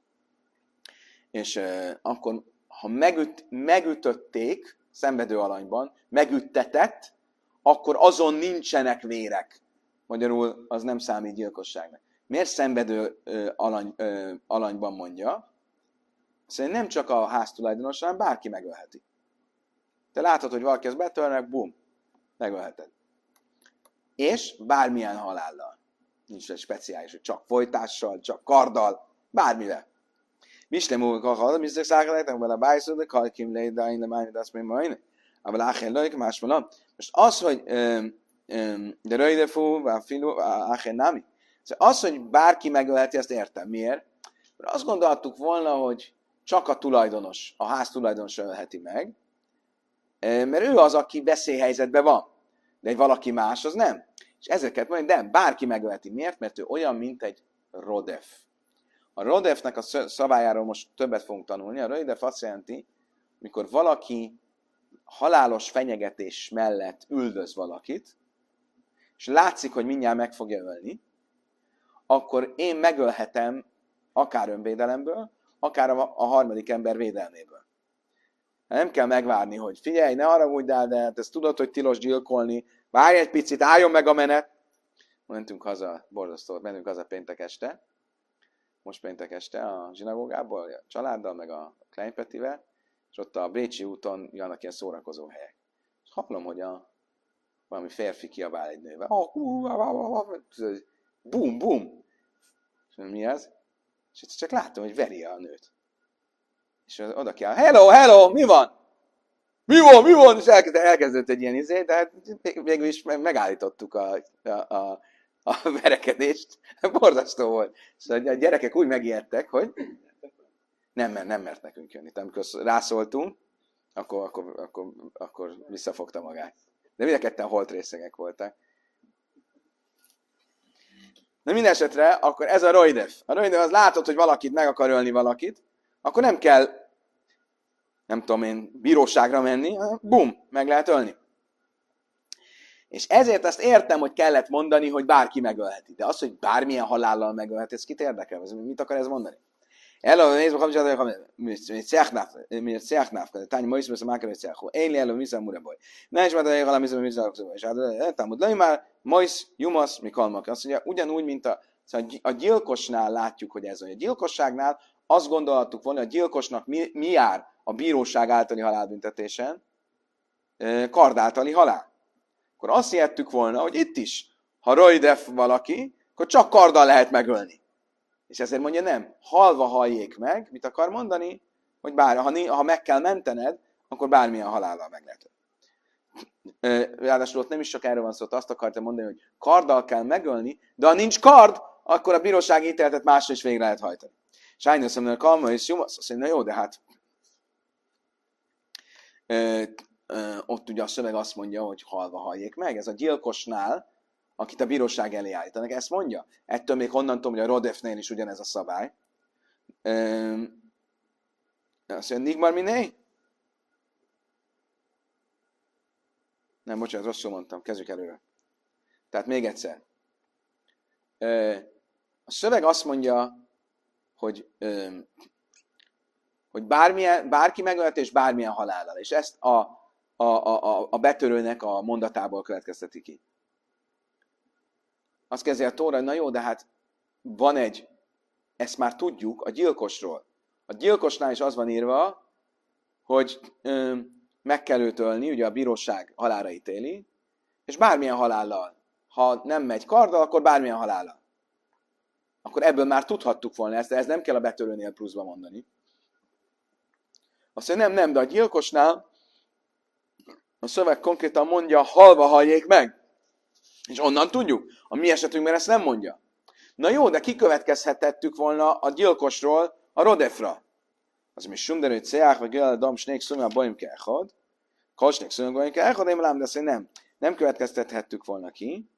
és akkor ha megütötték szenvedő alanyban, megüttetett, akkor azon nincsenek vérek. Magyarul az nem számít gyilkosságnak. Miért szenvedő alanyban mondja? Szóval nem csak a háztulajdonos, hanem bárki megölheti. Te látod, hogy valaki ezt betörnek, bum, megölheted. És bármilyen halállal. Nincs egy speciális, hogy csak folytással, csak karddal, bármivel. Misle múlva hallom, és szállítottak vele bájszódnak, ha kim leidáin, de már azt még majd. Aber áhen lők, más van. Most az, hogy de röjdefú, vagy filú, áhen nami. Szóval az, hogy bárki megölheti, ezt értem. Miért? Mert azt gondoltuk volna, hogy csak a tulajdonos, a ház tulajdonos ölheti meg, mert ő az, aki veszélyhelyzetben van. De egy valaki más, az nem. És ezeket mondja, de bárki megölheti. Miért? Mert ő olyan, mint egy rodef. A rodefnek a szabályáról most többet fogunk tanulni. A rodef azt jelenti, mikor valaki halálos fenyegetés mellett üldöz valakit, és látszik, hogy mindjárt meg fogja ölni, akkor én megölhetem akár önvédelemből, akár a harmadik ember védelméből. Nem kell megvárni, hogy figyelj, ne haragudj el, de ezt tudod, hogy tilos gyilkolni, várj egy picit, álljon meg a menet. Mentünk haza, borzasztó, mentünk haza péntek este, most péntek este a zsinagógából, a családdal, meg a Kleinpetivel, és ott a Bécsi úton vannak ilyen szórakozó helyek. És hallom, hogy valami férfi kiabál egy nővel. Bum, bum. És mi az? És csak látom, hogy veri a nőt. És oda kiáll, hello, mi van? Mi van? És elkezdett egy ilyen izé, de hát végül is megállítottuk a verekedést. Borzasztó volt. És a gyerekek úgy megijedtek, hogy nem mert nekünk jönni. Tehát amikor rászóltunk, akkor visszafogta magát. De mind a ketten holt részegek voltak. De minden esetre, akkor ez a rojdef. A rojdef az látod, hogy valakit meg akar ölni valakit, akkor nem kell, nem tudom én, bíróságra menni, bum, meg lehet ölni. És ezért azt értem, hogy kellett mondani, hogy bárki megölheti. De az, hogy bármilyen halállal megölheti, ez kit érdekel? Mit akar ez mondani? Elő, nézd meg, hogy széknáv, tány ma is már kell székhó. Én elő, mi sem mure baj. Ne is már halál, mi sem és hát támad le már majsz, jumasz, mi kalmak. Azt mondja, ugyanúgy, mint a gyilkosnál látjuk, hogy ez olyan. A gyilkosságnál azt gondoltuk volna, hogy a gyilkosnak mi jár a bíróság általi halálbüntetésen? Kard általi halál. Akkor azt hihettük volna, hogy itt is, ha rojdef valaki, akkor csak karddal lehet megölni. És ezért mondja nem, halva halljék meg, mit akar mondani, hogy ha meg kell mentened, akkor bármilyen halállal meg lehet. Ráadásul ott nem is csak erről van szó, azt akartam mondani, hogy karddal kell megölni, de ha nincs kard, akkor a bírósági ítéletet másra is végre lehet hajtani. Sajnos szemben a kalma és jumasz, azt mondja, jó, de hát ott ugye a szöveg azt mondja, hogy halva halljék meg. Ez a gyilkosnál, akit a bíróság elé állítanak, ezt mondja. Ettől még honnan tudom, hogy a Rodefnél is ugyanez a szabály. Azt mondja, Nigmar miné? Nem, bocsánat, rosszul mondtam, kezdjük előre. Tehát még egyszer. A szöveg azt mondja, hogy bárki megöltés bármilyen halállal. És ezt a betörőnek a mondatából következteti ki. Azt kezdi a Tóra, hogy na jó, de hát van ezt már tudjuk a gyilkosról. A gyilkosnál is az van írva, hogy meg kell őt ölni, ugye a bíróság halálra ítéli, és bármilyen halállal. Ha nem megy karddal, akkor bármilyen halállal. Akkor ebből már tudhattuk volna ezt, de ez nem kell a betörőnél pluszba mondani. Azt mondja, nem, de a gyilkosnál a szöveg konkrétan mondja, halva halljék meg. És onnan tudjuk. A mi esetünkben ezt nem mondja. Na jó, de kikövetkezhetettük volna a gyilkosról a Rodefra. Az mi sumderőt széják, vagy gölel dam snék szumja bajim kechad. Kalsnék szumja bajim kechad, én lám, de azt nem következtethettük volna ki.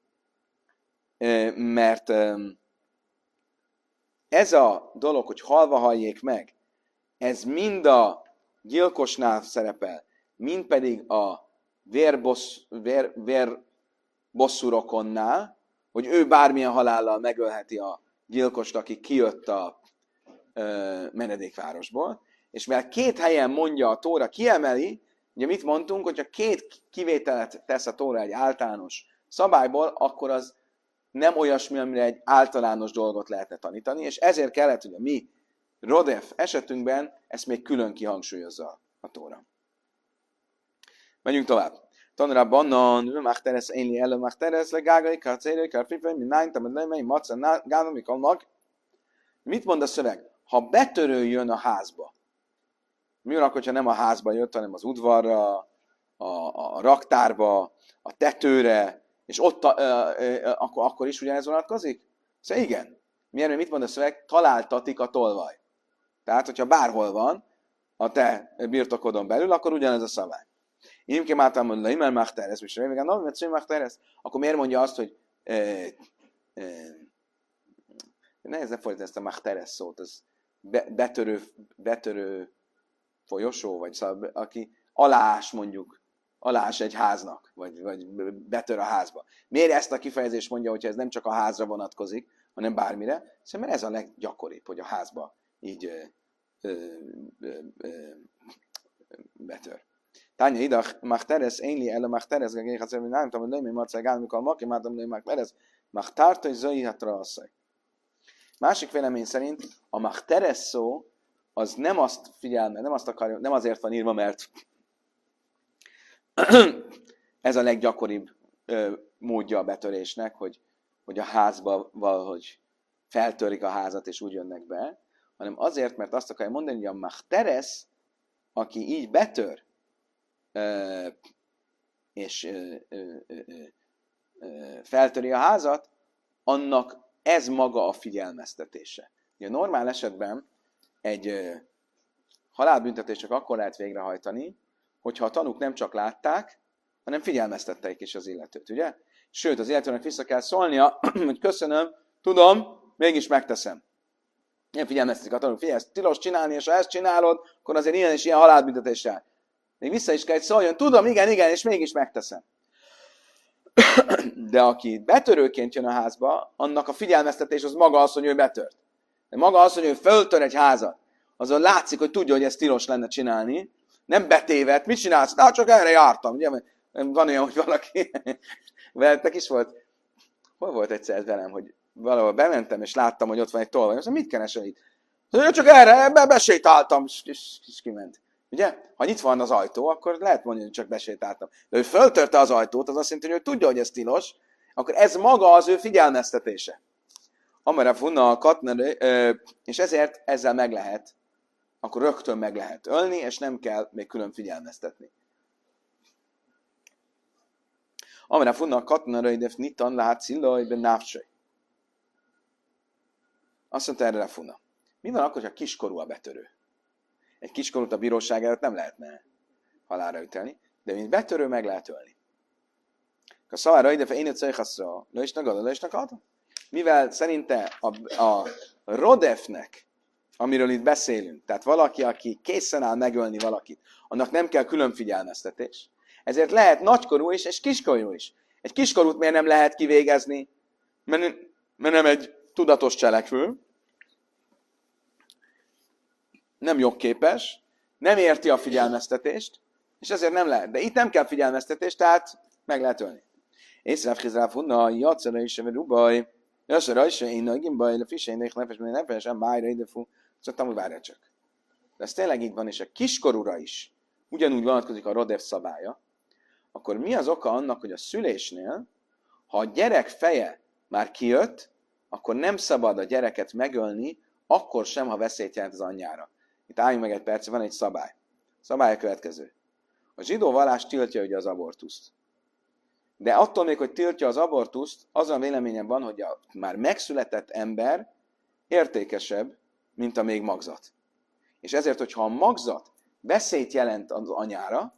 Mert ez a dolog, hogy halva halljék meg, ez mind a gyilkosnál szerepel, mind pedig a vérbosszúrokonnál, hogy ő bármilyen halállal megölheti a gyilkost, aki kijött a menedékvárosból. És mivel két helyen mondja a Tóra, kiemeli, ugye mit mondtunk, hogyha két kivételet tesz a Tóra egy általános szabályból, akkor az nem olyasmi, amire egy általános dolgot lehetne tanítani, és ezért kellett, hogy a mi Rodef esetünkben ezt még külön kihangsúlyozza a Tóra. Menjünk tovább. Tanra bannan, Machteres, Énli elő Machteres, legágai, karcéri, karfifej, mi nány, tamadlemei, maca, gánom, mikalnak. Mit mond a szöveg? Ha betörő jön a házba, mi van akkor, hogyha nem a házba jött, hanem az udvarra, a raktárba, a tetőre, és ott akkor is ugyanez vonatkozik? Szóval igen. Miért? Mit mond a szöveg? Találtatik a tolvaj. Tehát, hogyha bárhol van a te birtokodon belül, akkor ugyanez a szabály. Imkem által mondani, hogy Imer Machteres, és Révegen, no, mert Szőn Machteres, akkor miért mondja azt, hogy nehéz lefordítani ezt a Machteres szót, az betörő folyosó, vagy szóval, aki alás mondjuk, alás egy háznak, vagy betör a házba. Miért ezt a kifejezést mondja, hogyha ez nem csak a házra vonatkozik, hanem bármire? Szóval mert ez a leggyakoribb, hogy a házba így betör. Tánya idach, Machteres, Énli elő Machteres, gagék, hát nem tudom, hogy nem macaj gál, mikor maki, már tudom, hogy Machteres, Machtárta, és zöi hatra asszaj. Másik vélemény szerint a Machteres szó az nem azt figyelme, nem azt akarja, nem azért van írva, mert ez a leggyakoribb módja a betörésnek, hogy a házba valahogy feltörik a házat, és úgy jönnek be, hanem azért, mert azt akarja mondani, hogy a Machteres, aki így betör, és feltöri a házat, annak ez maga a figyelmeztetése. Ugye a normál esetben egy halálbüntetést csak akkor lehet végrehajtani, hogyha a tanúk nem csak látták, hanem figyelmeztették is az illetőt, ugye? Sőt, az illetőnek vissza kell szólnia, hogy köszönöm, tudom, mégis megteszem. Nem figyelmeztetik a tanúk, figyelj, ezt tilos csinálni, és ha ezt csinálod, akkor azért ilyen és ilyen halálbüntetéssel. Még vissza is kell, hogy szóljon, tudom, igen, és mégis megteszem. De aki betörőként jön a házba, annak a figyelmeztetés az maga az, hogy ő betört. De maga az, hogy ő föltör egy házat. Azon látszik, hogy tudja, hogy ez tilos lenne csinálni. Nem betévedt. Mit csinálsz? Na, csak erre jártam. Ugye? Van olyan, hogy valaki... Veletek is volt? Hol volt egyszer velem, hogy valahol bementem, és láttam, hogy ott van egy tolvaj. Azt mondom, mit keresel itt? Csak erre besétáltam, és kiment. Ugye? Ha nyitva van az ajtó, akkor lehet mondani, hogy csak besétáltam. De ő föltörte az ajtót, az azt jelenti, hogy ő tudja, hogy ez tilos, akkor ez maga az ő figyelmeztetése. Amire funna a katner, és ezért ezzel meg lehet, akkor rögtön meg lehet ölni, és nem kell még külön figyelmeztetni. Amire funna a katner, de nitan lát szillaj, de návcsaj. Azt mondta erre Rafuna. Mi van akkor, ha kiskorú a betörő? Egy kiskorút a bíróság előtt nem lehetne halálra ítélni, de mint betörő meg lehet ölni. A szavára ide én cejhaszra, le is adom. Mivel szerinte a Rodefnek, amiről itt beszélünk, tehát valaki, aki készen áll megölni valakit, annak nem kell külön figyelmeztetés. Ezért lehet nagykorú is, és kiskorú is. Egy kiskorút miért nem lehet kivégezni? Mert nem egy tudatos cselekvő, nem jogképes, nem érti a figyelmeztetést, és ezért nem lehet. De itt nem kell figyelmeztetés, tehát meg lehet ölni. Észre Frizráfunna, játszara is, vagy rubaj, játszara is, én nagyim baj, de fisénynek nefes, májra ide fú. Szóval hogy várjál csak. De ez tényleg így van, és a kiskorúra is ugyanúgy vonatkozik a Rodef szabálya, akkor mi az oka annak, hogy a szülésnél, ha a gyerek feje már kijött, akkor nem szabad a gyereket megölni, akkor sem, ha veszélyt jelent az anyjára. Itt álljunk meg egy perc, van egy szabály. A szabály a következő. A zsidó vallás tiltja ugye az abortuszt. De attól még, hogy tiltja az abortuszt, az a véleményem van, hogy a már megszületett ember értékesebb, mint a még magzat. És ezért, hogyha a magzat veszélyt jelent az anyára,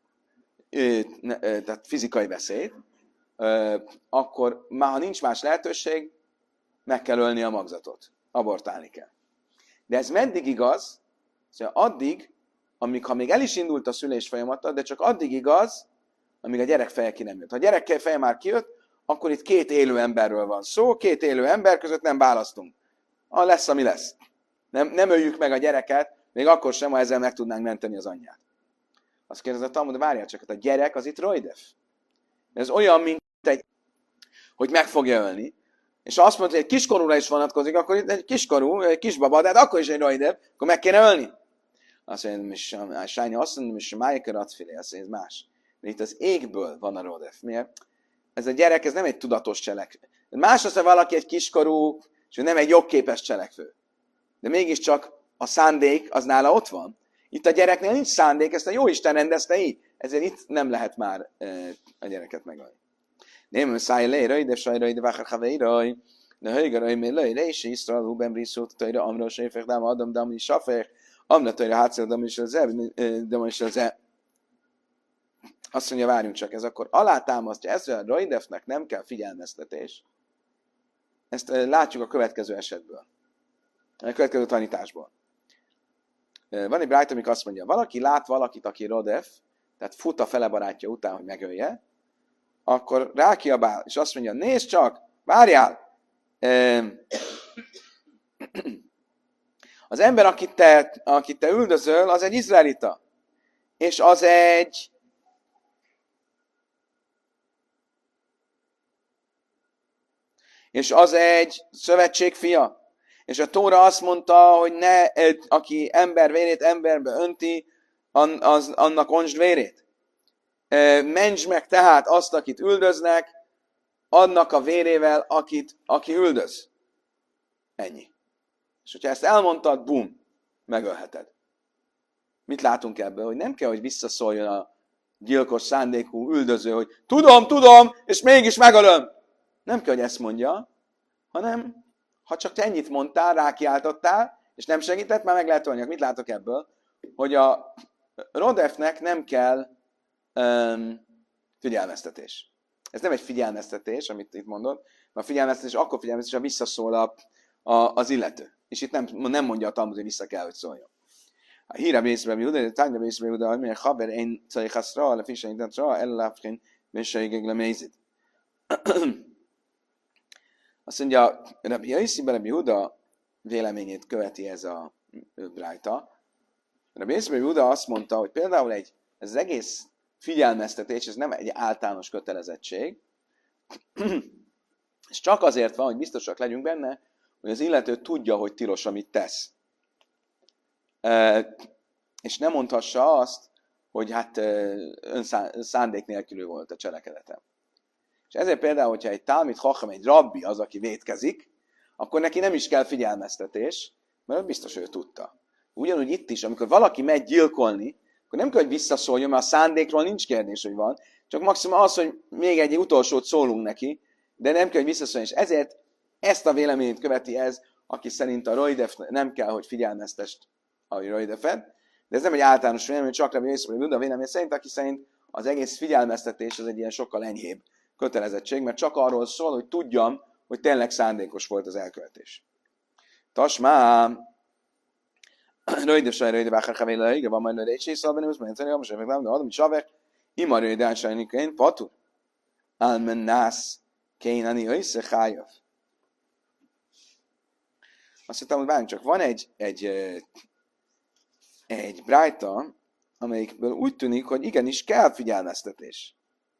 tehát fizikai veszélyt, akkor már ha nincs más lehetőség, meg kell ölni a magzatot. Abortálni kell. De ez meddig igaz? Szóval addig, ha még el is indult a szülés folyamata, de csak addig igaz, amíg a gyerek feje ki nem jött. Ha a gyerek feje már kijött, akkor itt két élő emberről van szó, két élő ember között nem választunk. Lesz, ami lesz. Nem öljük meg a gyereket, még akkor sem, ha ezzel meg tudnánk menteni az anyját. Azt kérdez a Talmud, várjál csak, a gyerek az itt rojdef. Ez olyan, mint hogy meg fogja ölni. És ha azt mondja, hogy egy kiskorúra is vonatkozik, akkor itt egy kiskorú, egy kisbaba, de hát akkor is egy rojdef, akkor meg kéne ölni. Azt mondja, Sájni azt mondja, hogy májéker adfilé, azt mondja, ez más. De itt az égből van a rodef. Miért? Ez a gyerek, ez nem egy tudatos cselekvő. Más az, hogy valaki egy kiskorú, és nem egy jogképes cselekvő. De mégiscsak a szándék az nála ott van. Itt a gyereknél nincs szándék, ezt a Jóisten rendezte így. Ezért itt nem lehet már a gyereket megölni. Nem száj lejraj, de sajraj, de vákar havejraj, de hőgaraj, mert lejre, és Iszrael, Huben, Brisszót, Tajra, Amra, Séfek, Dám, Adam, Dám, és Safek, Amra, Tajra, Hátszél, Dám, és az Dám, és az Azt mondja, várjunk csak, ez akkor alátámasztja, ezt a Rajdefnek nem kell figyelmeztetés. Ezt látjuk a következő esetből. A következő tanításból. Van egy brájt, amik azt mondja, valaki lát valakit, aki Rodef, tehát fut a fele barátja után, hogy megölje, akkor rákiabál, és azt mondja, nézd csak, várjál! Az ember, akit te üldözöl, az egy izraelita. És az egy szövetség fia. És a Tóra azt mondta, hogy aki ember vérét emberbe önti, annak ontsd vérét. Mentsd meg tehát azt, akit üldöznek, annak a vérével, aki üldöz. Ennyi. És hogyha ezt elmondtad, bum, megölheted. Mit látunk ebből? Hogy nem kell, hogy visszaszóljon a gyilkos szándékú üldöző, hogy tudom, és mégis megölöm. Nem kell, hogy ezt mondja, hanem ha csak te ennyit mondtál, rákiáltottál, és nem segített, már meg lehet ölni. Mit látok ebből? Hogy a Rodefnek nem kell figyelmeztetés. Ez nem egy figyelmeztetés, amit itt mondod, mert a figyelmeztetés akkor figyelmeztetés, ha visszaszól az illető. És itt nem mondja a Talmud, hogy vissza kell, hogy szóljon. A híre bészbe Júda, a tányra bészbe Júda, hogy milyen haver én cajhaszra, a fisejtetre, elláfkin, bészseigeg lemézid. Azt mondja, Rabbi Jaisziben Rabbi Júda véleményét követi ez a brájta. Rabbi Jaisziben Júda azt mondta, hogy például ez az egész figyelmeztetés, ez nem egy általános kötelezettség, és csak azért van, hogy biztosak legyünk benne, hogy az illető tudja, hogy tilos, amit tesz. És nem mondhassa azt, hogy hát szándék nélkül volt a cselekedetem. És ezért például, hogyha egy Talmid Chacham, egy rabbi az, aki vétkezik, akkor neki nem is kell figyelmeztetés, mert biztos ő tudta. Ugyanúgy itt is, amikor valaki megy gyilkolni, akkor nem kell, hogy visszaszóljon, mert a szándékról nincs kérdés, hogy van, csak maximum az, hogy még egy utolsót szólunk neki, de nem kell, hogy visszaszóljon. És ezért ezt a véleményt követi ez, aki szerint a Rojdef nem kell, hogy figyelmeztest a Rojdefet, de ez nem egy általános vélemény, csak Rabbi Yosef Buda vélemény szerint, aki szerint az egész figyelmeztetés az egy ilyen sokkal enyhébb kötelezettség, mert csak arról szól, hogy tudjam, hogy tényleg szándékos volt az elkövetés. Tasmá, Rojdef saj, Rojdef ákár havéla, igen, van majd nőre egy sészal, most meg nem, de adom, hogy savek, ima Rojdef sajnikain, patur. Almen nász, kénani, össze, hájav. Azt mondtam, hogy várjunk csak, van egy brájta, amelyikből úgy tűnik, hogy igenis kell figyelmeztetés.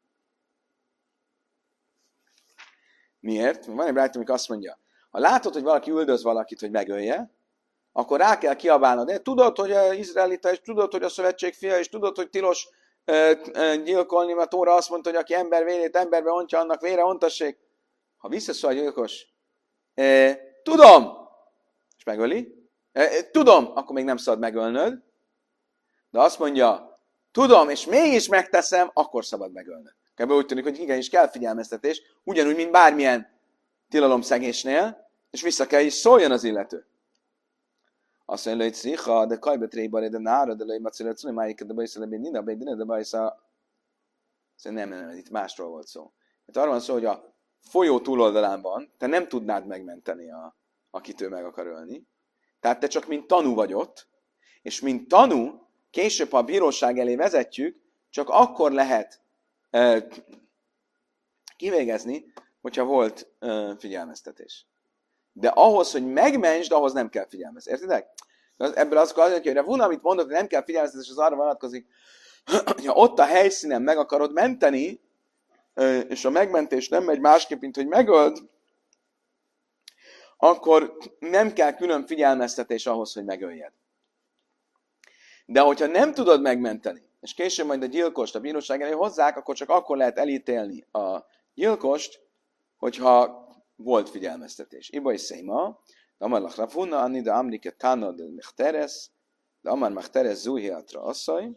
Miért? Van egy brájta, amelyik azt mondja, ha látod, hogy valaki üldöz valakit, hogy megölje, akkor rá kell kiabálnod. De tudod, hogy az izraelita, és tudod, hogy a szövetség fia, és tudod, hogy tilos gyilkolni, mert Tóra azt mondta, hogy aki ember vérét emberbe ontja, annak vére ontassék. Ha visszaszól a gyilkos, tudom, és megöli, tudom, akkor még nem szabad megölnöd, de azt mondja, tudom, és mégis megteszem, akkor szabad megölnöd. Ebből úgy tűnik, hogy igenis kell figyelmeztetés, ugyanúgy, mint bármilyen tilalomszegésnél, és vissza kell is szóljon az illető. Azt mondja, hogy szíha, de kajbetréba, de nára, de lőj macilát szólni, máiket, de bajszal, de nina, de bajszal. Nem, itt másról volt szó. Hát arról van szó, hogy a folyó túloldalán van, te nem tudnád megmenteni, akit ő meg akar ölni. Tehát te csak mint tanú vagy ott, és mint tanú, később, ha a bíróság elé vezetjük, csak akkor lehet kivégezni, hogyha volt figyelmeztetés. De ahhoz, hogy megmentsd, ahhoz nem kell figyelmeztetés. Értitek? Ebből az kell, hogy Ravuna, amit mondott, hogy nem kell figyelmeztetés, az arra vonatkozik, hogyha ott a helyszínen meg akarod menteni, és a megmentés nem megy másképp, mint hogy megöld, akkor nem kell külön figyelmeztetés ahhoz, hogy megöljed. De hogyha nem tudod megmenteni, és később majd a gyilkost a bíróság elé hozzák, akkor csak akkor lehet elítélni a gyilkost, hogyha volt figyelmeztetés. Iba is széma, de amar lach Ravuna, anni de amrike tana de mechteres, de amar mechteres zuhiatra asszony.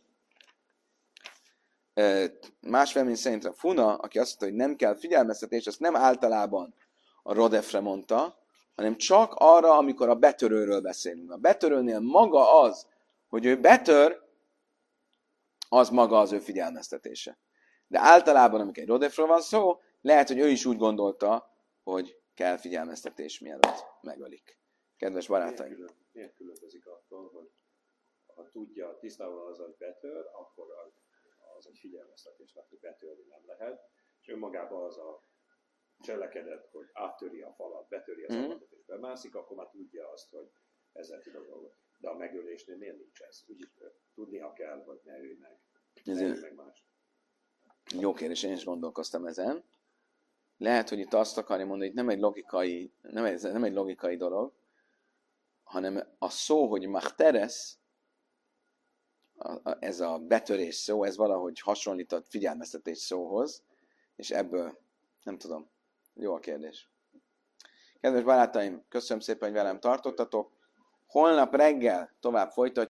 Más vélemény szerint Ravuna, aki azt mondta, hogy nem kell figyelmeztetés, azt nem általában a Rodefre mondta, hanem csak arra, amikor a betörőről beszélünk. A betörőnél maga az, hogy ő betör, az maga az ő figyelmeztetése. De általában, amikor egy Rodefről van szó, lehet, hogy ő is úgy gondolta, hogy kell figyelmeztetés, mielőtt megölik. Kedves barátaim! Miért különbözik attól, hogy ha tudja, tisztában az, hogy betör, akkor az egy figyelmeztetés, tehát hogy betörni nem lehet, és önmagában az a cselekedet, hogy áttöri a falat, betöri az adatot és bemászik, akkor már tudja azt, hogy ezzel tud a dolgot. De a megölésnél miért nincs ez? Úgyis tudnia kell, hogy ne ölj meg. Ne ölj meg más. Jó kérdés, én is gondolkoztam ezen. Lehet, hogy itt azt akarja mondani, hogy nem egy logikai dolog, hanem a szó, hogy machteres, ez a betörés szó, ez valahogy hasonlított figyelmeztetés szóhoz, és ebből, nem tudom, jó a kérdés. Kedves barátaim, köszönöm szépen, hogy velem tartottatok. Holnap reggel tovább folytatjuk.